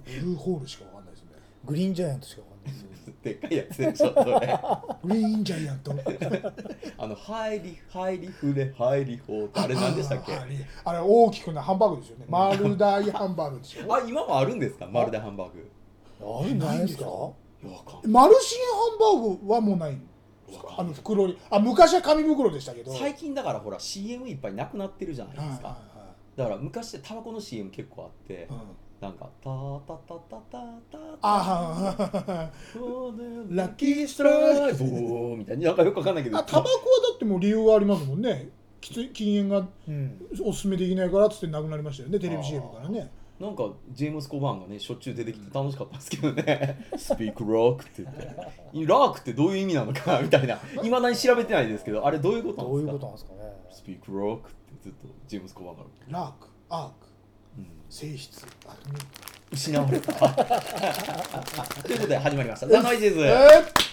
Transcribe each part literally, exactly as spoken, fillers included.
ブルーホールしかわかんないですね。 グリーンジャイアントしかわかんないですでっかいやつでしょそれグリーンジャイアントあの入り入り触れ入りほうあれ何でしたっけ？ あ, あれ大きくなハンバーグですよね。丸大ハンバーグでしょ。 あ今もあるんですか？丸大ハンバーグあるんじゃないですか。 いやわかんマルシンハンバーグはもうないんですか？あの袋にあ昔は紙袋でしたけど最近だからほら シーエム いっぱいなくなってるじゃないですか、 はいはいはい、 だから昔ってタバコの シーエム 結構あって、うん、なんかタタタタタタタあラッキーストライクみたいな、なんかよくわかんないけど、 あタバコはだってもう理由がありますもんね。きつ禁煙がおすすめできないからっつってなくなりましたよね、テレビ シーエム からね。 なんかジェームス・コバーンがねしょっちゅう出てきて楽しかったんですけどねスピークロックって言ってラークってどういう意味なのかみたいな、いまだに調べてないですけど、あれどういうことなんですか？ どういうことなんですかね。 スピークロックってずっとジェームス・コバーンがラーク、アーク、うん、性質失われたということで始まりましたザ・ノイジーズ、えー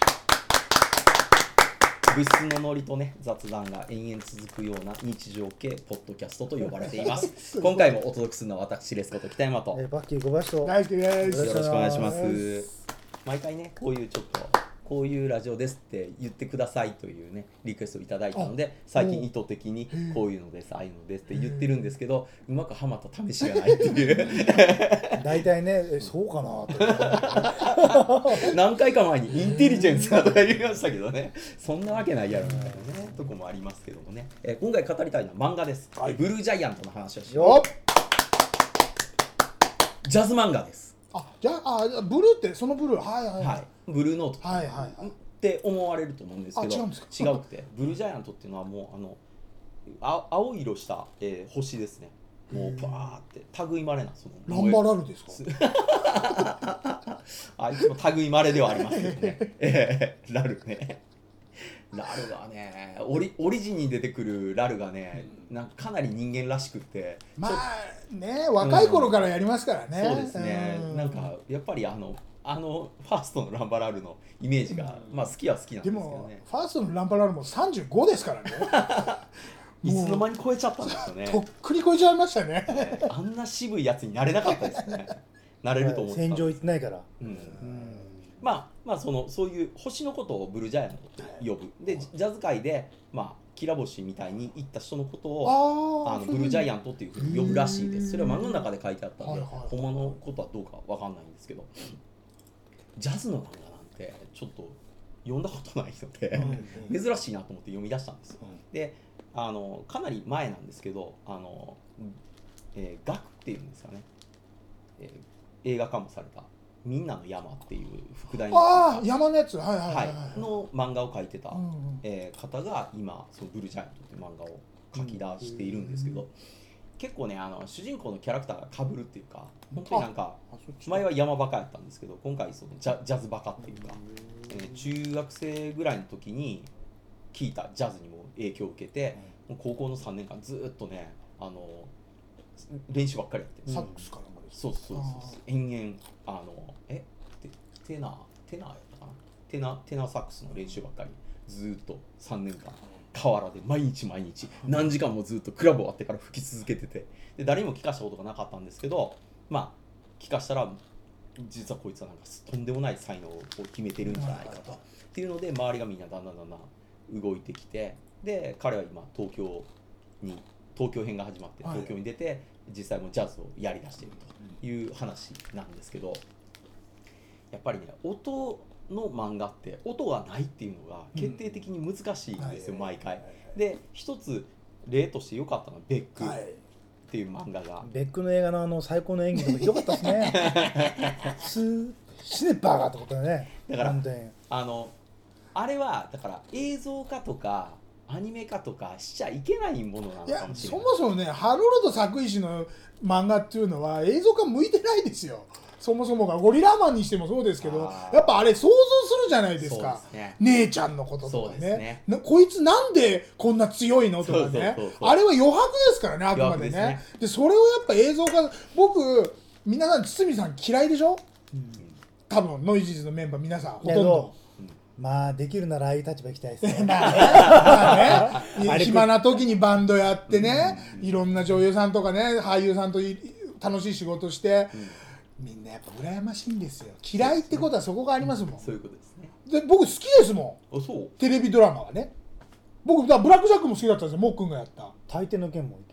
物質のノリとね雑談が延々続くような日常系ポッドキャストと呼ばれています今回もお届けするのは私レスこと北山と、 えー、バッキー小林と大好きです。 よろしくお願いします。毎回ねこういうちょっとこういうラジオですって言ってくださいというねリクエストをいただいたので、最近意図的にこういうのですああいうのですって言ってるんですけど、うまくはまった試しがないっていう大体ねえそうかなと何回か前にインテリジェンスだとか言いましたけどねそんなわけないやろみたいなねとこもありますけどもね、えー、今回語りたいのは漫画です、はい、ブルージャイアントの話をしよう。ジャズ漫画です。 あ、じゃあ、あブルーってそのブルー、はいはいはい、はい、 ブルーノート、 はいはいはい、 って思われると思うんですけど、 違うんですか？ 違うくてブルージャイアントっていうのはもうあのあ青色した、えー、星ですね。もうパーって類まれなそのランバラルですか？ あいつも類まれではありますけどね、えー、ラルねラルがねオリ、オリジンに出てくるラルがね、なんかかなり人間らしくってまあね若い頃からやりますからね、 うん、そうですね、うん、なんかやっぱりあのあのファーストのランバラルのイメージが、うん、まあ好きは好きなんですけどね。でもファーストのランバラルもさんじゅうごですからねいつの間に超えちゃったんですよね。 とっくに超えちゃいましたねあんな渋いやつになれなかったですねなれると思ってた。 戦場行ってないから、 うんうん、まあまあそのそういう星のことをブルージャイアントと呼ぶでジャズ界でまあキラ星みたいに行った人のことをあのブルージャイアントっていうふうに呼ぶらしいです。それは漫画の中で書いてあったんで、ほんまのことはどうかわかんないんですけど、ジャズの漫画なんてちょっと読んだことないので、うん、珍しいなと思って読み出したんですよ、うん、であのかなり前なんですけどあの、えー、学っていうんですかね、えー、映画化もされたみんなの山っていう副題のあ山のやつ、はいはいはい、はいはい、の漫画を描いてた、うんうんえー、方が今そのブルージャイアントっていう漫画を描き出しているんですけど、うん、結構ねあの主人公のキャラクターが被るっていうか本当になんか前は山バカやったんですけど今回そのジ ャ, ジャズバカっていうか、えー、中学生ぐらいの時に聴いたジャズにも影響を受けて、うん、高校のさんねんかんずっとねあの練習ばっかりやってサックスかなんかですそうそうそうそう延々あのえテナーテナーやったかなテナテナーサックスの練習ばっかりずっとさんねんかん河原で毎日毎日何時間もずっとクラブ終わってから吹き続けててで誰にも聞かしたことがなかったんですけどまあ聞かしたら実はこいつはなんかとんでもない才能を決めてるんじゃないかとっていうので周りがみんなだんだんだんだん動いてきてで彼は今東京に東京編が始まって東京に出て実際もジャズをやりだしているという話なんですけどやっぱりね音の漫画って音がないっていうのが決定的に難しいんですよ、うん、毎回で一つ例として良かったのはベックっていう漫画が、はい、 ベックの映画のあの最高の演技とかひどかったですねスーシネバーガーってことだねだからあのあれはだから映像化とかアニメ化とかしちゃいけないものなのかもしれない。いやそもそもねハロルド作石の漫画っていうのは映像化向いてないですよそもそもがゴリラマンにしてもそうですけどやっぱあれ想像するじゃないですかです、ね、姉ちゃんのこととか ね, ねなこいつなんでこんな強いのとかねあれは余白ですからねあくまで ね, ねでそれをやっぱ映像化僕皆さん堤さん嫌いでしょ、うん、多分ノイジーズのメンバー皆さんほとんどまあできるならああいう立場行きたいですねまあね暇な時にバンドやってねいろんな女優さんとかね俳優さんと楽しい仕事して、 みんなやっぱ羨ましいんですよ。嫌いってことはそこがありますもん。 そういうことですね。 で僕好きですもん。あ、そう。 テレビドラマはね。僕だブラックジャックも好きだったんですよ。もっくんがやった。 大抵の件も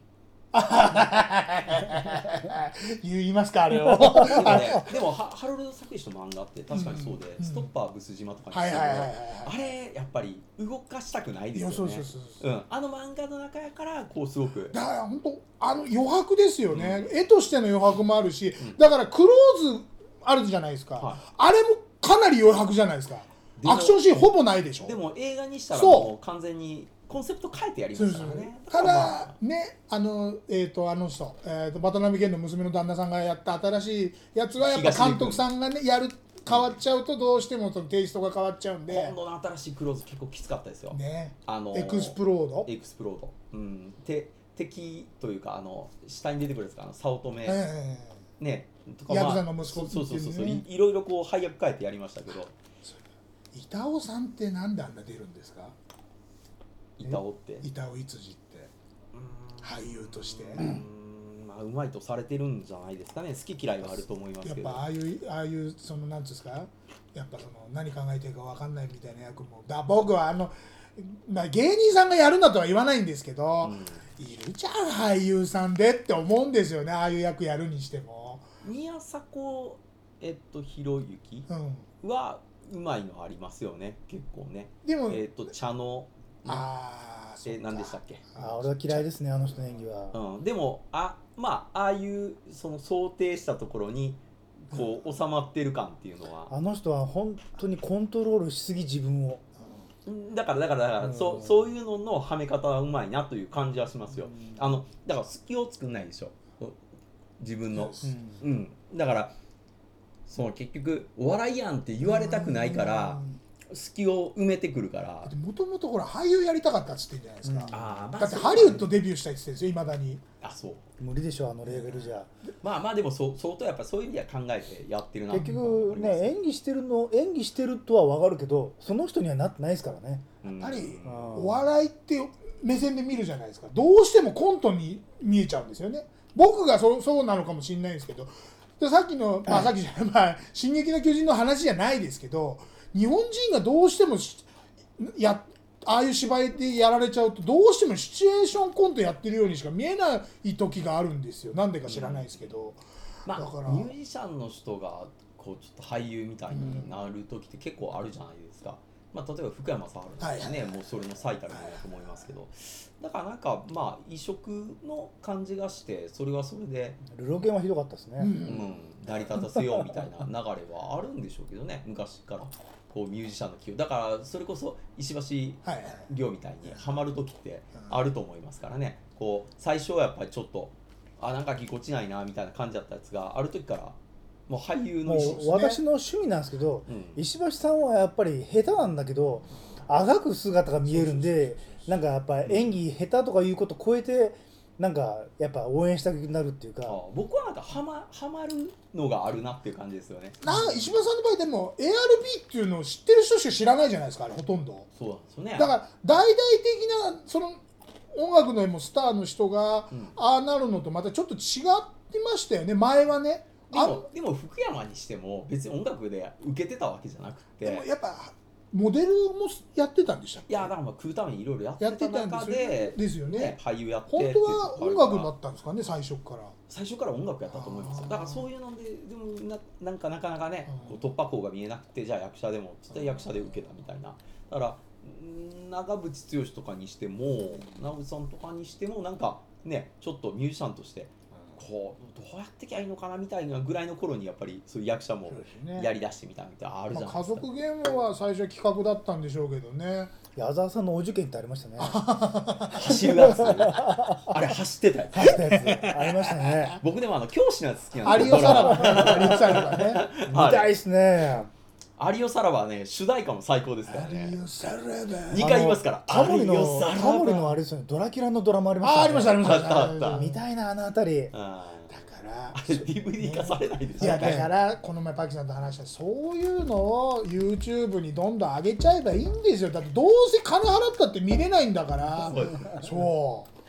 言いますかあれを。 でもね、でもハロルド作石の漫画って確かにそうで、うん、ストッパーブス島とかにしてもあれやっぱり動かしたくないですよね。そうそうそうそう、うん、あの漫画の中やからこうすごくだから本当あの余白ですよね、うん、絵としての余白もあるし、うん、だからクローズあるじゃないですか、はい、あれもかなり余白じゃないですか。アクションシーンほぼないでしょ。 でも映画にしたらもう完全にコンセプト変えてやりますからね。 ただね、あのえっ、ー、とあの人、えー、と渡辺謙の娘の旦那さんがやった新しいやつはやっぱ監督さんがねやる変わっちゃうとどうしてもそのテイストが変わっちゃうんで。 今度の新しいクローズ結構きつかったですよ。ね、 あのエクスプロード。 エクスプロード。うん。て敵というかあの下に出てくるんですかあの早乙女、えー、ねとか、まあ、ヤクザの息子っていうね。そうそうそうそう い, いろいろこう配役変えてやりましたけど。 板尾さんってなんであんな出るんですか。 板尾って板尾いつじって俳優としてうーん、まあ、うまいとされてるんじゃないですかね。好き嫌いはあると思いますけど、 やっぱああいうああいうそのなんていうんですか、やっぱその何考えてるか分かんないみたいな役もだ僕はあの、まあ、芸人さんがやるんだとは言わないんですけど、うん、いるじゃん俳優さんでって思うんですよね。ああいう役やるにしても宮迫えっとひろゆきはうまいのありますよね結構ね。 でもえっと茶のあえ何でしたっけ。 あ俺は嫌いですねあの人の演技は、 うん、でもあまあああいうその想定したところにこう収まってる感っていうのは、 あの人は本当にコントロールしすぎ自分を、 だからだからだから、うん、そうそういうののはめ方はうまいなという感じはしますよ、うん、あのだから隙を作んないでしょ自分の、うん、うん、だからその結局お笑いやんって言われたくないから、うん隙を埋めてくるから。 もともとほら俳優やりたかったっつってんじゃないですか、うん、 あだってハリウッドデビューしたいっつってんですよいまだに。 あそう無理でしょあのレベルじゃ。 まあまあでもそ相当やっぱそういう意味では考えてやってるな。 結局ね演技してるの演技してるとは分かるけどその人にはなってないですからね。 やっぱりお笑いって目線で見るじゃないですか。どうしてもコントに見えちゃうんですよね。僕が そ, そうなのかもしれないんですけど、でさっきの、まあ、さっきじゃない、まあ、進撃の巨人の話じゃないですけど、日本人がどうしてもやああいう芝居でやられちゃうとどうしてもシチュエーションコントやってるようにしか見えない時があるんですよ。なんでか知らないですけど、 うん、だからミュージシャンの人がこうちょっと俳優みたいになる時って結構あるじゃないですか、まあ、例えば福山雅治ですね、はい、もうそれの最たるものだと思いますけど、だからなんかまあ異色の感じがしてそれはそれでルロケンはひどかったですね、うんうん、成り立たせようみたいな流れはあるんでしょうけどね昔からこうミュージシャンの起用だからそれこそ石橋亮みたいにハマる時ってあると思いますからね。こう最初はやっぱりちょっとあなんかぎこちないなみたいな感じだったやつがある時からもう俳優の意思、 ね、もう私の趣味なんですけど、うん、石橋さんはやっぱり下手なんだけどあがく姿が見えるんでなんかやっぱ演技下手とかいうことを超えてなんかやっぱ応援したくなるっていうか、あ僕はなんかハマ、ハマるのがあるなっていう感じですよね。 な石破さんの場合でも エーアールビー っていうのを知ってる人しか知らないじゃないですかあれほとんど。 そうなんですよね。 だから大々的なその音楽のもスターの人がああなるのとまたちょっと違ってましたよね前はね。 でも、でも福山にしても別に音楽で受けてたわけじゃなくて、 でもやっぱモデルもやってたんでしたっけ。 いやだからまあ食うためにいろいろやってた中でですよね、 ね俳優やって本当は音楽になったんですかね最初から。 最初から音楽やったと思いますよ。だからそういうのででも な, なんかなかなかねこう突破口が見えなくてじゃあ役者でもつって役者で受けたみたいな。だから長渕剛とかにしても長渕さんとかにしてもなんかねちょっとミュージシャンとしてこうどうやってきゃいいのかなみたいなぐらいの頃にやっぱりそういう役者もやりだしてみたみたいなあるじゃないですか、 まあ、家族ゲームは最初は企画だったんでしょうけどね。 矢沢さんのお受験ってありましたね走るやつあれ走ってたやつ走ったやつありましたね僕でもあの教師のやつ好きなんですよ。有吉さらばね有吉さらばね見たいっすね。 有吉さらばはね主題歌も最高ですからね。 有吉さらばにかい言いますから。 タモリのタモリのあれですよねドラキュラのドラマありましたね。 あありましたありましたあったあった見たいなあのあたり。 あれ ディーブイディー 化されないですよね。 いやだからこの前パキさんと話したそういうのを YouTube にどんどん上げちゃえばいいんですよ。だってどうせ金払ったって見れないんだから。そう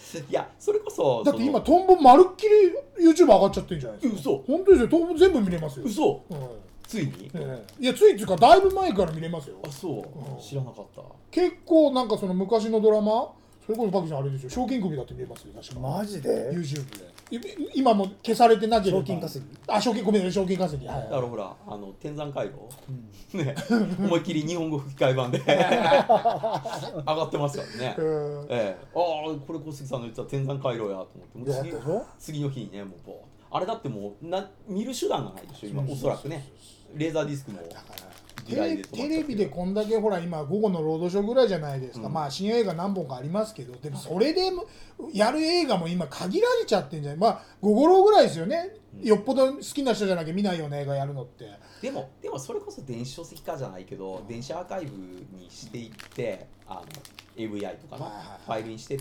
いやそれこそだって今トンボまるっきり YouTube 上がっちゃってるんじゃないですか。 嘘。 本当ですよ、トンボ全部見れますよ。 嘘、 うん、 ついに、 ええ、いやついっていうかだいぶ前から見れますよ。 あそう、 うん、 知らなかった。 結構なんかその昔のドラマ、それこそパクちゃんあれですよ、賞金首だって見れますよ確か。 マジで YouTube で今も消されてなければ。 賞金稼ぎ、 あ、賞金、ごめんなさい、賞金稼ぎ、はい、 だからほらあの天山回路、 うん、 ね思いっきり日本語吹き替え版で上がってますからね、ええ、ああこれ小杉さんの言ってた天山回路やと思って、もう次、次の日にねもうボーあれだってもうな見る手段がないでしょ今、おそらくねレーザーディスクもテレ, テレビでこんだけほら今午後のロードショーぐらいじゃないですか、うん、まあ新映画何本かありますけど、でもそれでやる映画も今限られちゃってんじゃない。まあ午後ローぐらいですよね、うん、よっぽど好きな人じゃなきゃ見ないような映画やるのって。 でもでもそれこそ電子書籍化じゃないけど、うん、電子アーカイブにしていってあの エーブイアイ とかのファイルにしてって、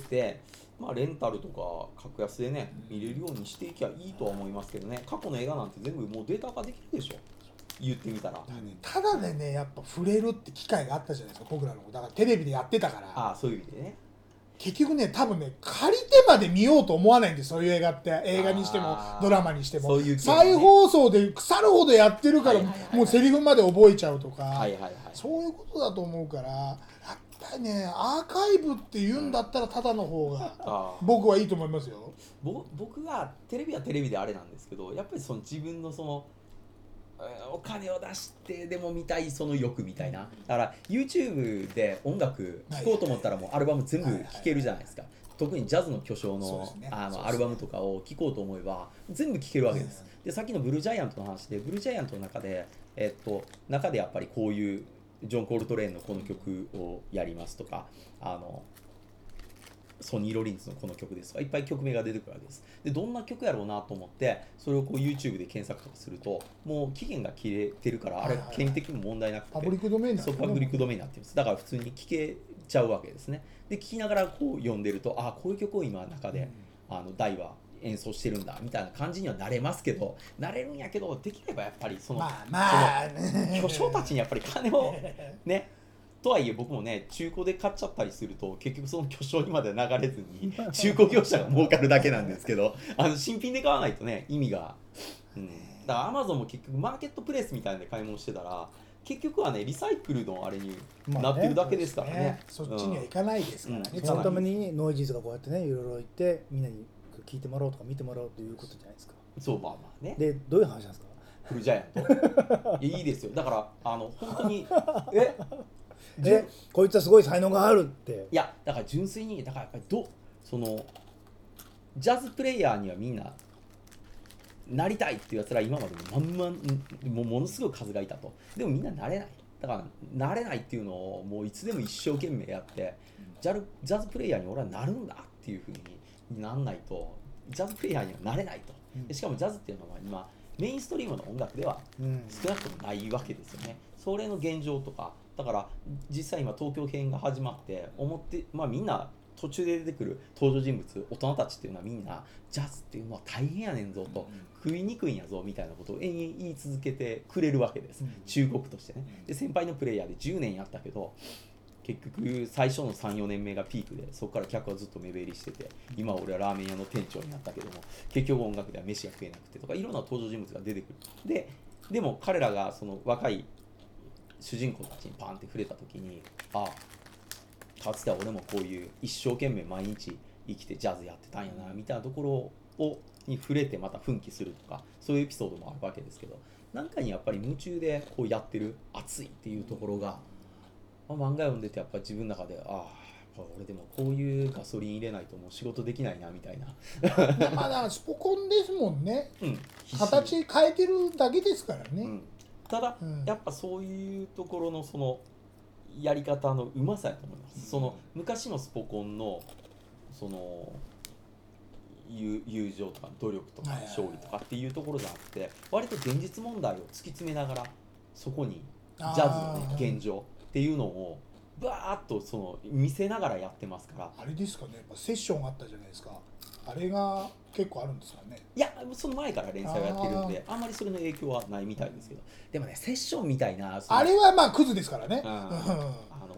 まあ、レンタルとか格安でね見れるようにしていきゃいいとは思いますけどね。過去の映画なんて全部もうデータ化できるでしょ言ってみたら。 ただでねやっぱ触れるって機会があったじゃないですか僕らの。だからテレビでやってたから。 ああそういう意味でね。 結局ね多分ね借りてまで見ようと思わないんですそういう映画って。映画にしてもドラマにしてもそういう、ね、再放送で腐るほどやってるから、もうセリフまで覚えちゃうとか、はいはいはい、そういうことだと思うから、やっぱりねアーカイブって言うんだったらただの方が僕はいいと思いますよ。 僕はテレビはテレビであれなんですけど、やっぱりその自分のそのお金を出してでも見たいその欲みたいな。だから YouTube で音楽聴こうと思ったらもうアルバム全部聴けるじゃないですか。特にジャズの巨匠の、ね、あのアルバムとかを聴こうと思えば全部聴けるわけです。でさっきのブルージャイアントの話で、ブルージャイアントの中で、えっと、中でやっぱりこういうジョン・コールトレーンのこの曲をやりますとか、あのソニー・ロリンズのこの曲ですとかいっぱい曲名が出てくるわけです。でどんな曲やろうなと思ってそれをこう YouTube で検索とかするともう期限が切れてるから、あれ権利的にも問題なくてパブリックドメインになってる、そうパブリックドメインになってます。だから普通に聴けちゃうわけですね。で聴きながらこう読んでると、あこういう曲を今中で、うん、あの大は演奏してるんだみたいな感じにはなれますけど、なれるんやけどできればやっぱりその、まあまあ、その巨匠たちにやっぱり金をねとはいえ僕もね中古で買っちゃったりすると結局その巨匠にまで流れずに中古業者が儲かるだけなんですけどあの新品で買わないとね意味が、うん、だから Amazon も結局マーケットプレイスみたいなで買い物してたら結局はねリサイクルのあれになってるだけですからね、まあね、 そっちにはいかないですからね、 うん、そのためにノイジーズがこうやってねいろいろ言ってみんなに聞いてもらおうとか見てもらおうということじゃないですか。 そうまあまあね。 でどういう話なんですかフルジャイアントいいですよ。だからあの本当にえでこいつはすごい才能があるって。 いやだから純粋にだからやっぱりどそのジャズプレイヤーにはみんななりたいっていうやつら今までも何万もうものすごい数がいたと。でもみんななれない。だからなれないっていうのをもういつでも一生懸命やってジャルジャズプレイヤーに俺はなるんだっていうふうになんないとジャズプレイヤーにはなれないと。でしかもジャズっていうのは今メインストリームの音楽では少なくともないわけですよね。それの現状とかだから実際今東京編が始まって思って、まあ、みんな途中で出てくる登場人物大人たちっていうのはみんなジャズっていうのは大変やねんぞと、食いにくいんやぞみたいなことを延々言い続けてくれるわけです、忠告としてね。で先輩のプレイヤーでじゅうねんやったけど結局最初の さん,よ 年目がピークでそこから客はずっと目減りしてて、今俺はラーメン屋の店長になったけども結局音楽では飯が食えなくてとかいろんな登場人物が出てくる。ででも彼らがその若い主人公たちにパンって触れた時に、ああかつては俺もこういう一生懸命毎日生きてジャズやってたんやなみたいなところをに触れてまた奮起するとかそういうエピソードもあるわけですけど、なんかにやっぱり夢中でこうやってる熱いっていうところが、まあ、漫画読んでてやっぱり自分の中でああ俺でもこういうガソリン入れないともう仕事できないなみたいなまあだからスポコンですもんね、うん、形変えてるだけですからね、うん、 ただ、うん、やっぱそういうところのそのやり方のうまさやと思います、うん、その昔のスポコンのその友情とか努力とか勝利とかっていうところじゃなくて割と現実問題を突き詰めながらそこにジャズの、ね、現状っていうのをバーッとその見せながらやってますから。 あれですかね、やっぱセッションあったじゃないですか、あれが結構あるんですかね。 いやその前から連載をやってるんで あ, あんまりそれの影響はないみたいですけど、でもねセッションみたいなあれはまあクズですからね、うん、 あの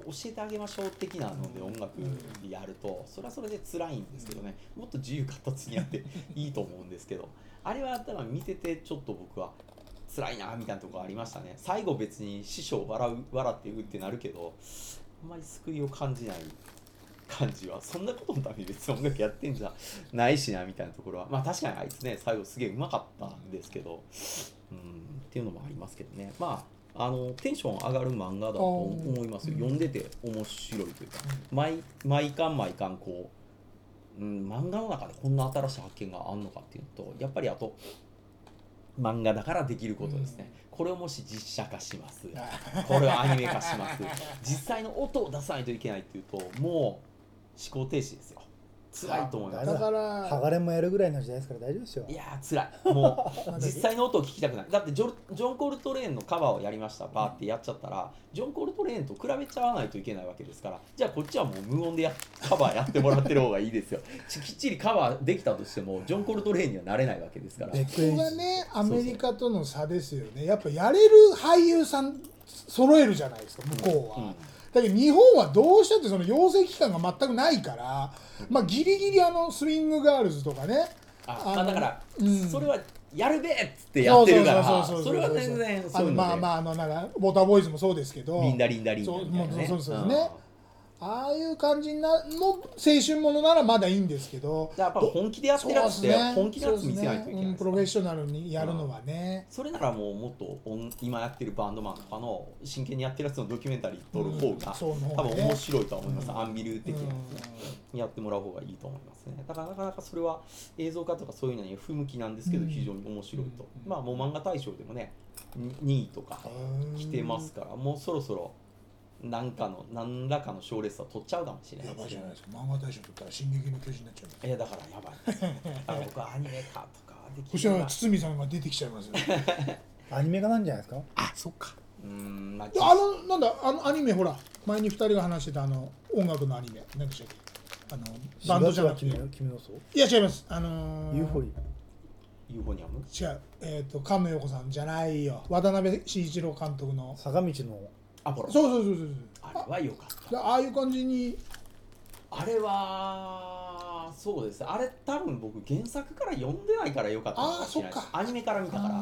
教えてあげましょう的なので音楽やるとそれはそれで辛いんですけどね、もっと自由闊達にやっていいと思うんですけど、あれは多分見ててちょっと僕は辛いなみたいなところありましたね。最後別に師匠笑う笑ってうってなるけどあんまり救いを感じない感じは、そんなことのために別に音楽やってんじゃないしなみたいなところは、まあ確かにあいつね最後すげえうまかったんですけど、うんっていうのもありますけどね。まああのテンション上がる漫画だと思いますよ。読んでて面白いというか、毎毎巻毎巻こう、うん、漫画の中でこんな新しい発見があんのかっていうのと、やっぱりあと漫画だからできることですね、うん、これをもし実写化しますこれをアニメ化します実際の音を出さないといけないっていうともう思考停止ですよ。辛いと思います。 だからハガレンもやるぐらいの時代ですから大丈夫ですよ。 いやー辛い、もう実際の音を聞きたくない。だってジョジョン・コルトレーンのカバーをやりましたバーってやっちゃったらジョン・コルトレーンと比べちゃわないといけないわけですから、じゃあこっちはもう無音でやカバーやってもらってる方がいいですよきっちりカバーできたとしてもジョン・コルトレーンにはなれないわけですから。 ここがねアメリカとの差ですよね。やっぱやれる俳優さん揃えるじゃないですか向こうは、うんうん、だけど日本はどうしたってその養成期間が全くないから、まあギリギリあのスイングガールズとかね、 ああだから、うん、それはやるべえっつってやってるからそれは全然そういうので、 まあまああのなんかウォーターボーイズもそうですけど、 リンダリンダリンダみたいなね、 そうそうそうですね、ああいう感じなの青春ものならまだいいんですけど、 やっぱ本気でやってるやつって本気のやつ見せないといけない、 ねうん、プロフェッショナルにやるのはね、 うん、それならもうもっと今やってるバンドマンとかの真剣にやってるやつのドキュメンタリー撮る方が、うん、多分面白いとは思います、うん、アンビル的なやつ、ね、やってもらう方がいいと思いますね。だからなかなかそれは映像化とかそういうのに不向きなんですけど、非常に面白いと、うん、まあもう漫画大賞でもねにいとか来てますから、もうそろそろ何かの何らかの賞レースは取っちゃうかもしれない。 やばいじゃないですか。漫画大賞取ったら進撃の巨人になっちゃう。 いやだからやばいです。だから僕はアニメ化とかできる。 そしたら堤さんが出てきちゃいますよ。 アニメ化なんじゃないですか。 あ、そっか。うーん、まあ、 あのなんだあのアニメほら前にふたりが話してたあの音楽のアニメ何でしたっけ。あのバンドじゃなくて。 君の層。 いや違います。あのー、 ユーフォリユーフォニアム。 違う。えっ、ー、と菅野陽子さんじゃないよ。渡辺慎一郎監督の坂道のアポロ。 そうそうそうそう。 あれは良かった。 ああいう感じに。 あれはそうです。あれ多分僕原作から読んでないから良かったかもしれないです。アニメから見たから。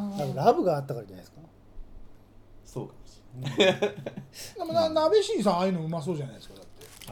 ラブがあったからじゃないですか。 そうかもしれない。でもな鍋新さんああいうのうまそうじゃないですかだって。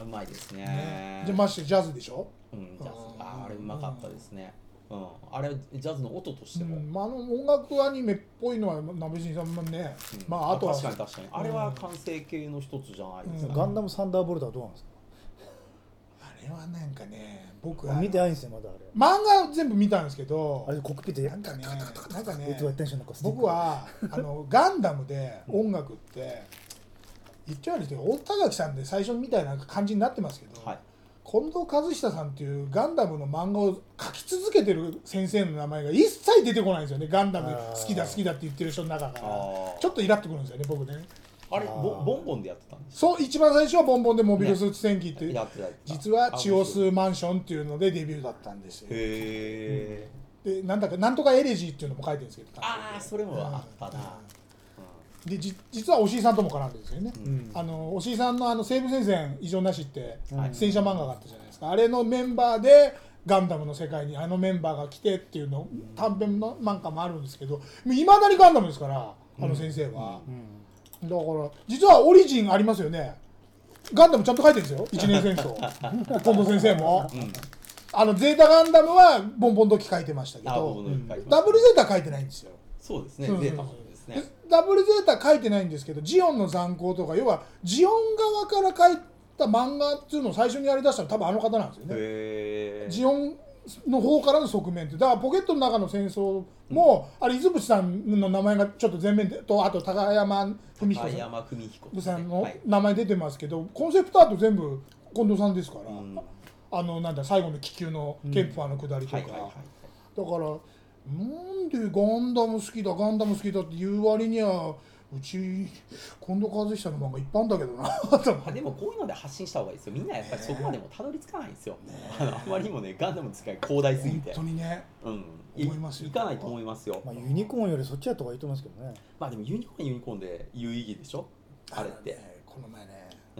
うまいですね。 ねじゃあましてジャズでしょ。 うん、ジャズ。ああれうまかったですね。うん、あれジャズの音としても、 うんまあ、あの音楽アニメっぽいのは鍋新さんもね、うん、まああとは確かに確かにあれは完成形の一つじゃないですか、 うん、ガンダムサンダーボルトはどうなんですか。 あれはなんかね僕は見てないんですよまだあれ。 漫画全部見たんですけどあれコックピットでなんかねなんかね僕はあのガンダムで音楽って言っちゃうんですけど大田垣さんで最初みたいな感じになってますけど、はい、近藤和久さんっていうガンダムの漫画を描き続けてる先生の名前が一切出てこないんですよね。ガンダム好きだ好きだって言ってる人の中からちょっとイラっとくるんですよね僕ね。 あれボボンボンでやってたんですか。 そう一番最初はボンボンでモビルスーツ戦記っていう、 ね、 実はチオスマンションっていうのでデビューだったんですよ。 へー、うん、でなんだかなんとかエレジーっていうのも書いてるんですけど、 ああそれもあったな、うんでじ実は押井さんとも絡んでるんですよね、うん、あの押井さんのあの西部戦線異常なしって戦車漫画があったじゃないですか、うん、あれのメンバーでガンダムの世界にあのメンバーが来てっていうの短編の漫画もあるんですけどいまだにガンダムですからあの先生は、うん、だから実はオリジンありますよね。ガンダムちゃんと書いてるんですよ一年戦争近藤先生も、うん、あのゼータガンダムはボンボン時書いてましたけど、うん、ダブルゼータ書いてないんですよ。 そうですね、そうそうそうゼータもですね。 ダブルゼータ書いてないんですけどジオンの残光とか要はジオン側から書いた漫画っていうのを最初にやりだしたの多分あの方なんですよね。 へー。 ジオンの方からの側面ってだからポケットの中の戦争も、うん、あれ伊豆淵さんの名前がちょっと前面でとあと高山文彦さんの名前出てますけど、はい、コンセプトアート全部近藤さんですから、うん、あのなんだ最後の気球のケンプファーの下りとか、だからなんでガンダム好きだガンダム好きだって言う割にはうち近藤和久の漫画いっぱいあるんだけどなでもこういうので発信した方がいいですよ。みんなやっぱりそこまでもたどり着かないんですよ、ね、あのあまりにもねガンダムの使い広大すぎて本当にね、 うん、 思いますよ。 いかないと思いますよ、 まあ、ユニコーンよりそっちやった方がいいと思いますけどね。 まあでもユニコーンユニコーンで有意義でしょあれって、 ね、この前ね、 うん、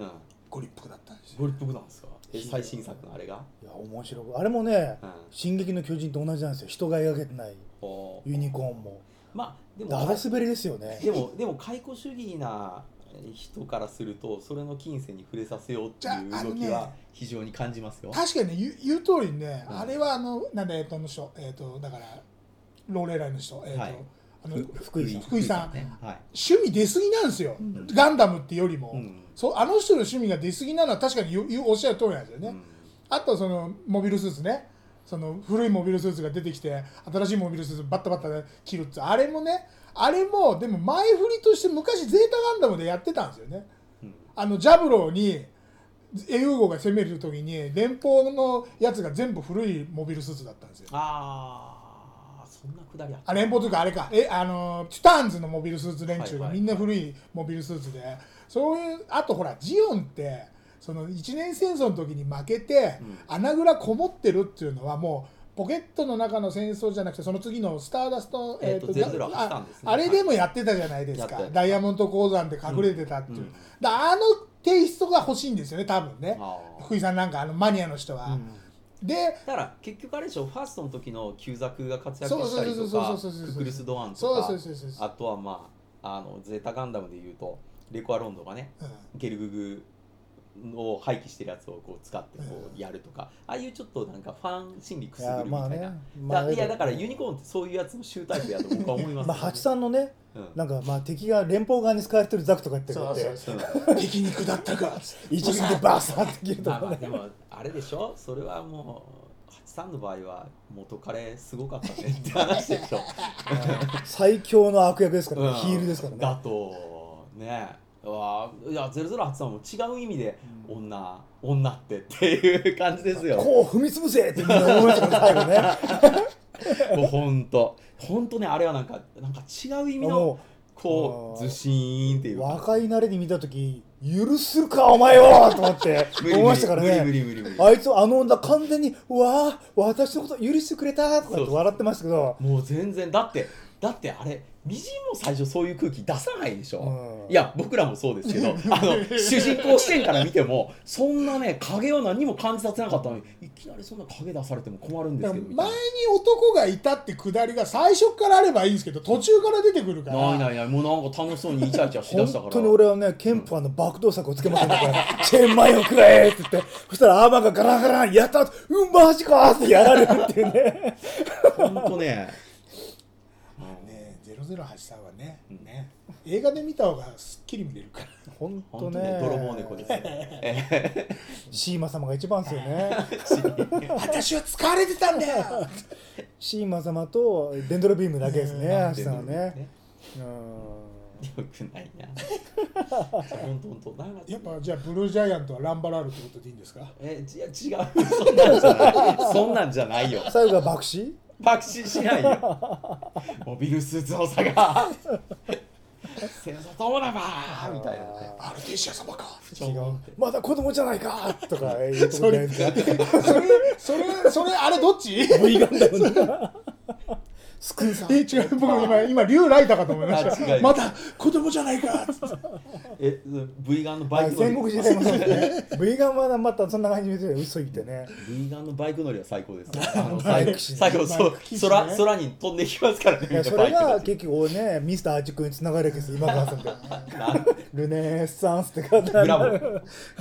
ご立腹だったんですよ。 ご立腹なんですか。え最新作のあれが。 いや面白い。あれもね、 うん進撃の巨人と同じなんですよ。人が描けてないユニコーンも。 まあでもだだ滑りですよね。 でもでも解雇主義な人からするとそれの金銭に触れさせようっていう動きは非常に感じますよ。 確かにね言う言う通りにね、 うんあれはあのなんだえっとあの人えっとだからローレーライの人えっと、 はいあのふ福井さん福井さんねはい趣味出過ぎなんですよ、 んガンダムってよりも、 うんそうあの人の趣味が出過ぎなのは確かにゆゆおっしゃる通りなんですよね、 うんあとそのモビルスーツねその古いモビルスーツが出てきて新しいモビルスーツバッタバッタで切るってあれもねあれもでも前振りとして昔ゼータガンダムでやってたんですよね、 うんあのジャブローにエウー号が攻める時に連邦のやつが全部古いモビルスーツだったんですよ。 ああそんなくだりあった。 あ連邦というかあれかえあのチターンズのモビルスーツ連中はいはいがみんな古いモビルスーツで、そういうあとほらジオンってその一年戦争の時に負けて、 うん穴蔵こもってるっていうのはもうポケットの中の戦争じゃなくてその次のスターダスト、 えーとゼロゼロはちあたんですねあれでもやってたじゃないですか、 やってたダイヤモンド鉱山で隠れてたっていう、 うんうんだあのテイストが欲しいんですよね多分ねあー福井さんなんかあのマニアの人は、でだから結局あれでしょファーストの時の旧作が活躍そうしたりとそうそうかそうそうそうそうククルス・ドアンそうとかそうそうそうそうあとはまああのゼータガンダムでいうとレコアロンドがねうんゲルググを廃棄してるやつをこう使ってこうやるとか、ああいうちょっとなんかファン心理くすぐるみたいな、 いやまあねだいやだからユニコーンってそういうやつの集タイプやと僕は思いますまあハチさんのね、 うんなんかまあ敵が連邦側に使われてるザクとか言ってるってそうそう敵に下ったか一撃でバーサーって切るとかね。 まあまあでもあれでしょそれはもうハチさんの場合は元彼すごかったねって話でしょ最強の悪役ですからね、 うんヒールですからね。 だとねうわいやゼロゼロはちさんも違う意味で女、女ってっていう感じですよこう踏み潰せってみんな思いましたから最後ね。 もうほんとほんとねあれはなんかなんか違う意味のもこうあーずしーんっていうか若いなれに見た時許するかお前をと思って無理思いましたからね。 無理無理無理無理あいつあの女完全にうわあ私のこと許してくれたとかって笑ってましたけど、 もう全然だってだってあれみじんも最初そういう空気出さないでしょ、 うんいや僕らもそうですけどあの主人公視点から見てもそんなね影は何も感じさせなかったのにいきなりそんな影出されても困るんですけどみたい前に男がいたってくだりが最初からあればいいんですけど途中から出てくるからなないないないもうなんか楽しそうにイチャイチャしだしたから本当に俺はねケンプはあの爆動作をつけませんからチェーンマイを食らえって言ってそしたらアーマーがガラガラやったうんマジかってやられるっていうね。 ほんとねねゼロゼロはちさんはね,、 うんね映画で見た方がすっきり見れるから本ほん当ねとね泥棒猫ですねシーマ様が一番ですよね。 私は使われてたんだよシーマ様とデンドロビームだけですね、 うんアシさんはね。うんよくないなほんとほんとなんかやっぱじゃあブルージャイアントはランバラールってことでいいんですかえいや違うそんなんじゃないそんなんじゃないよ最後が爆死爆死しないよモビルスーツの差が戦争ともなばーみたいなねアルテイシア様か違うまだ子供じゃないかとか言うとこじゃないですか。 それそれそれあれどっち V ガンダムのスクーさんえ違う僕今今竜ライターかと思いましあ違うたまだ子供じゃないかえ V ガンのバイク乗り戦国時代もそうですね。V ガンはまたそんな感じで嘘言ってね。 V ガンのバイク乗りは最高ですよあのバイク最後最後そバイク騎士ね空空に飛んでいきますからねいやそれが結局ねミスターアーチ君につながるわけですよ今川さんとなんルネッサンスって方ブラボー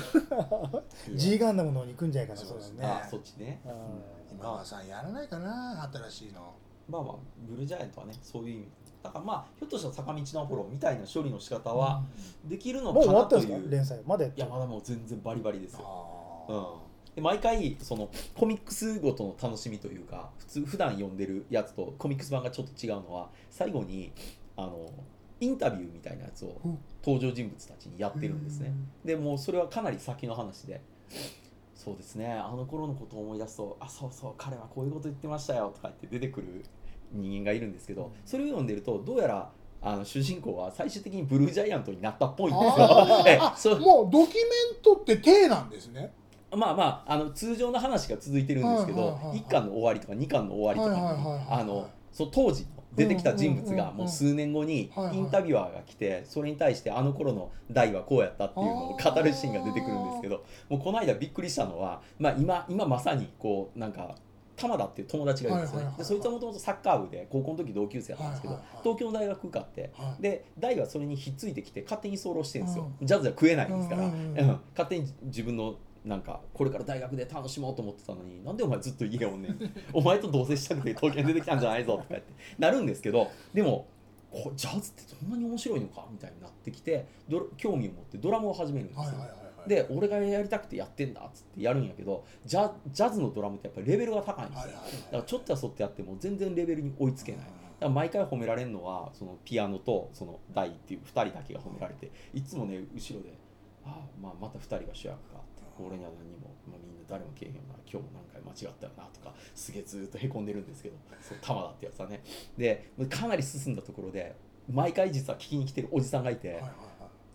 G ガンダムの方に行くんじゃないかな。そうですね。 あそっちねうん今川さんやらないかな新しいのまあまあブルージャイアントはねそういう意味だからまあひょっとしたら坂道のアポロみたいな処理の仕方はできるのもう終わかなという、 ったんですか連載まだやってるいやまだもう全然バリバリですよ、 あうん、で毎回そのコミックスごとの楽しみというか普通普段読んでるやつとコミックス版がちょっと違うのは最後にあのインタビューみたいなやつをうん登場人物たちにやってるんですね。でもうそれはかなり先の話でそうですねあの頃のことを思い出すとあそうそう彼はこういうこと言ってましたよとか言って出てくる人間がいるんですけどそれを読んでるとどうやらあの主人公は最終的にブルージャイアントになったっぽいんですよ。えあそうもうドキュメントって体なんですねまあまああの通常の話が続いてるんですけど、 はいはいはいはいいっかんの終わりとかにかんの終わりとかに、 はいはいはいはいあのその当時の出てきた人物がもう数年後にインタビュアーが来て、それに対してあの頃の大はこうやったっていうのを語るシーンが出てくるんですけど、もうこの間びっくりしたのは、まあ、今, 今まさにこうなんか玉田っていう友達がいるんですよね。でそいつはもともとサッカー部で高校の時同級生だったんですけど、東京の大学受かって、で大はそれにひっついてきて勝手に居候してるんですよ。ジャズは食えないんですから、うん、勝手に自分のなんかこれから大学で楽しもうと思ってたのに、なんでお前ずっと家おんねんお前と同棲したくて東京に出てきたんじゃないぞとか言ってなるんですけど、でもこジャズってそんなに面白いのかみたいになってきて、興味を持ってドラムを始めるんですよ。で俺がやりたくてやってんだっつってやるんやけど、ジ ャ, ジャズのドラムってやっぱりレベルが高いんですよ。だからちょっとやそっとやっても全然レベルに追いつけない。だから毎回褒められるのはそのピアノとその大っていうふたりだけが褒められて、いつもね後ろでああ、まあ、またふたりが主役かって、俺には何も、まあ、みんな誰も経験な、今日も何回間違ったよなとかすげえずっとへこんでるんですけど、そう玉田ってやつはね。でかなり進んだところで毎回実は聞きに来てるおじさんがいて、はいはいはい、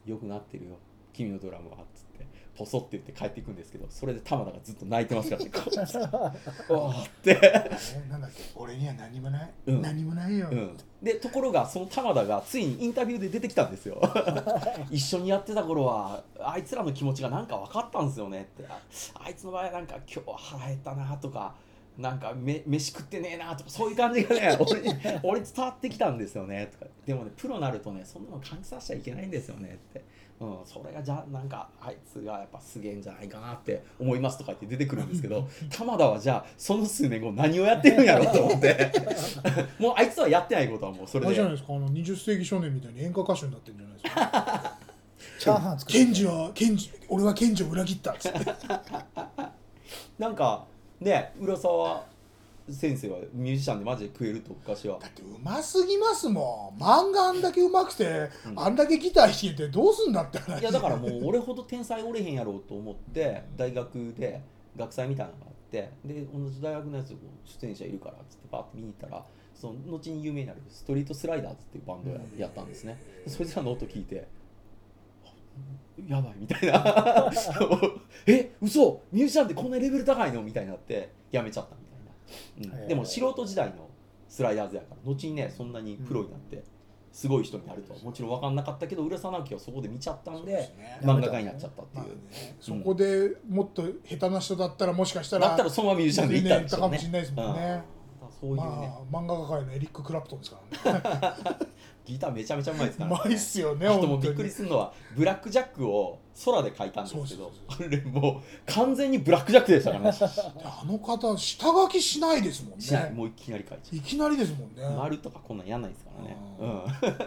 よくなってるよ君のドラムはっつってポソって言って帰っていくんですけど、それで玉田がずっと泣いてますからねおーってなんだっけ、俺には何もない、うん、何もないよ、うん、でところがその玉田がついにインタビューで出てきたんですよ一緒にやってた頃はあいつらの気持ちがなんか分かったんですよねって、 あ, あいつの場合はなんか今日は腹減ったなとか、なんかめ飯食ってねえなとか、そういう感じがね俺に俺伝わってきたんですよねとか。でもねプロになるとねそんなの感じさせちゃいけないんですよねって、うん、それがじゃなんかあいつがやっぱすげえんじゃないかなって思いますとか言って出てくるんですけど玉田はじゃあその数年後何をやってるんやろうと思ってもうあいつはやってないことはもうそれであれじゃないですか、あのにじゅっ世紀少年みたいに演歌歌手になってるんじゃないですかチャーハン作ってケンジはケンジ俺はケンジを裏切ったっつってなんかね浦沢先生はミュージシャンでマジで食えると昔はだってうますぎますもん。漫画あんだけうまくて、うん、あんだけギター弾けてどうすんだって話。 いやだからもう俺ほど天才おれへんやろうと思って大学で学祭みたいなのがあって、で同じ大学のやつ出演者いるからっつってバーって見に行ったら、その後に有名になるストリートスライダーズっていうバンドをやったんですね。そいつらの音聞いてやばいみたいなえ嘘ミュージシャンってこんなレベル高いのみたいになってやめちゃったみたいな。うん、でも素人時代のスライダーズやから後にねそんなにプロになってすごい人になるとはもちろん分かんなかったけど、浦沢直樹はそこで見ちゃったんで、ね、漫画家になっちゃったっていう、まあね、そこでもっと下手な人だったらもしかしたらだったらそのままミュージシャンで行ったんでしょうね。 かもしれないですもんね、 うん、そういうね、 まあ、漫画家界のエリック・クラプトンですからねギターめちゃめちゃうまいですからね。 うまいっすよね。 あともうびっくりするのはブラックジャックを空で描いたんですけど、あれもう完全にブラックジャックでしたからねあの方下書きしないですもんね。 しない、もういきなり描いちゃう。 いきなりですもんね。 丸とかこんなんやんないですからね、うん、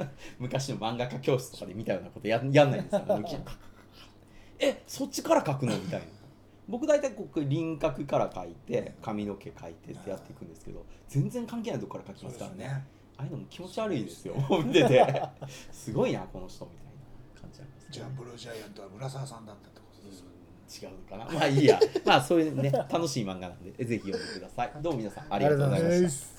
昔の漫画家教室とかで見たようなこと や, やんないんですからねえそっちから描くのみたいな。僕大体こう輪郭から描いて髪の毛描いてってやっていくんですけど、全然関係ないところから描きますからね。ああいうのも気持ち悪いですよ見ててすごいなこの人みたいな感じなんです、ね、 じゃあブルージャイアントは村沢さんだったってことですか。違うのかなまあいいやまあそういうね楽しい漫画なんでぜひ読んでください。どうも皆さんありがとうございました。